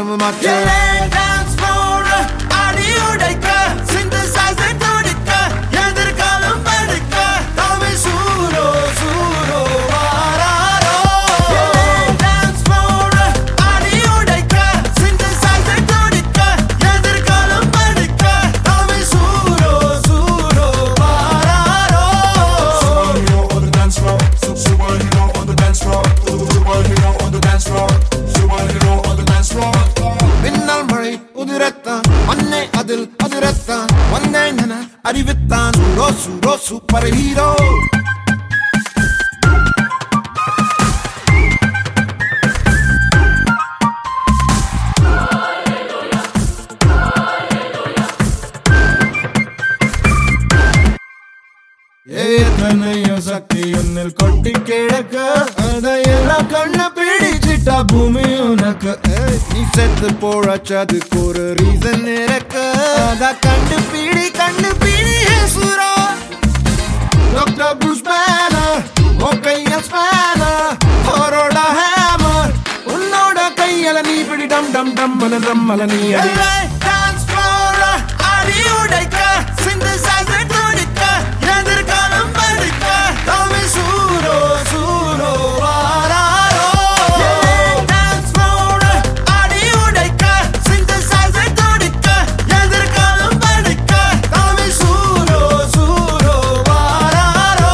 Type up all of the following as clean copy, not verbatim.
நாம மாற்ற dance floor ஆடி உடைக்க சிந்தசைசர் துடிக்க எதிர்காலம் படுக்க தாமே சூரோ சூரோ வாராரோ டான்ஸ் ஃப்ளோர் ஆடி உடைக்க சிந்தசைசர் துடிக்க எதிர்காலம் படுக்க தாமே சூரோ சூரோ வாராரோ Superhero on the dance floor. Superhero on the dance floor. Superhero on the dance floor. Superhero on the dance floor. மின்னல் மழை உதிரத்தான் மண்ணை அதில் அதிரத்தான் வந்தேன் என அறிவித்தான் சூரோ சூரோ சூப்பர் ஹீரோ எத்தனையோ சக்தி உன்னில் கொட்டி கிழக்க அதையெல்லாம் கண்ண பிடிச்சிட்டா பூமி உனக்கு நீ செத்து போழச்சது ஒரு ரீசன் இருக்கு அத கண்டுபிடி சூரா டாக்டர் ப்ரூஸ் பேனர் ஓகையா ஸ்பேனர் அவரோட ஹேமர் உன்னோட கையில நீ பிடி டம் டம் டம் மல நீ அடி டான்ஸ் ஃப்ளோர் ஆடி உடைக்க சிந்தசைசர் துடிக்க எதிர்காலம் படுக்க தாமே சூரோ சூரோ வாராரோ டான்ஸ் ஃப்ளோர் ஆடி உடைக்க சிந்தசைசர் துடிக்க எதிர்காலம் படுக்க தாமே சூரோ சூரோ வாராரோ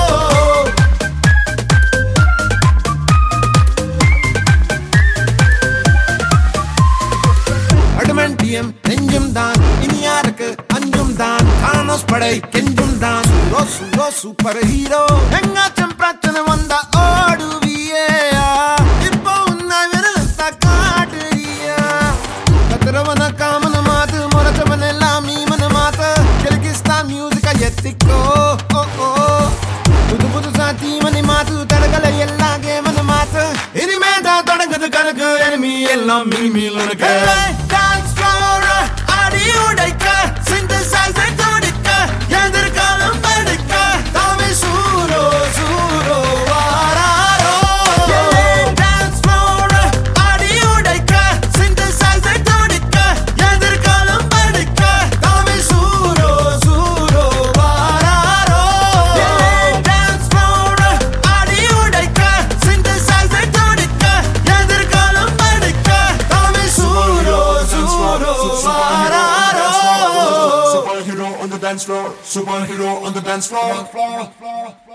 அடமெண்டியம் நெஞ்சும் தான் இனியாருக்கு அஞ்சும் தான் தானோஸ் படை கெஞ்சும் தான் சூரோ சூரோ சூப்பர் ஹீரோ எங்காச்சும் பிரச்சனை வந்தா ஓடுவியே இப்போ உன்னை விரலத்த காட்டுறியா கத்துறவன காமன மாத்து முறைச்சவன் எல்லாம் மீமன மாத்த கிர்கிஸ்தான் மியூசிக்கா எத்திக்கோ புது புதுசா தீமனை மாத்து தடகளை எல்லாம் கேமன மாத்து இனிமே தான் தொடங்குது கணக்கு எனிமி எல்லாம் மினிமில் உனக்கு டான்ஸ் ஃப்ளோர் ஆடி உடைக்க சிந்தசைசர் துடிக்க எதிர்காலம் படுக்க தாமே சூரோ சூரோ வாராரோ டான்ஸ் ஃப்ளோர் ஆடி உடைக்க சிந்தசைசர் துடிக்க எதிர்காலம் படுக்க தாமே சூரோ சூரோ வாராரோ டான்ஸ் ஃப்ளோர் ஆடி உடைக்க சிந்தசைசர் துடிக்க எதிர்காலம் படுக்க தாமே சூரோ சூரோ வாராரோ Superhero on the dance floor. Superhero on the dance floor.